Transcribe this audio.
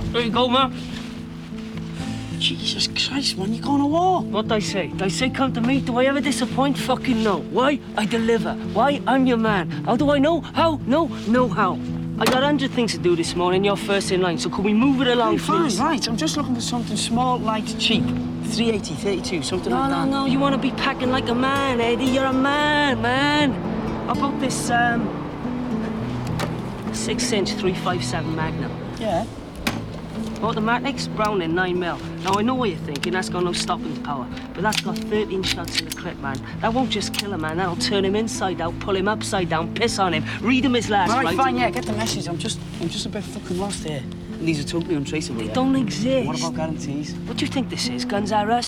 There you go, man. Jesus Christ, man, you're going to war. What'd I say? Did I say come to me? Do I ever disappoint? Fucking no. Why? I deliver. Why? I'm your man. How do I know? How? No, no how. I got 100 things to do this morning. You're first in line, so can we move it along, please? Fine, right. I'm just looking for something small, light, cheap. 380, 32, something like that. No, you want to be packing like a man, Eddie. You're a man. How about this, 6-inch 357 Magnum? Yeah. Automatics, Browning 9mm. Now, I know what you're thinking, that's got no stopping power, but that's got 13 shots in the clip, man. That won't just kill him, man. That'll turn him inside out, pull him upside down, piss on him, read him his last Right, rites. fine, yeah, get the message. I'm just a bit fucking lost here. And these are totally untraceable. They don't exist. What about guarantees? What do you think this is? Guns R Us?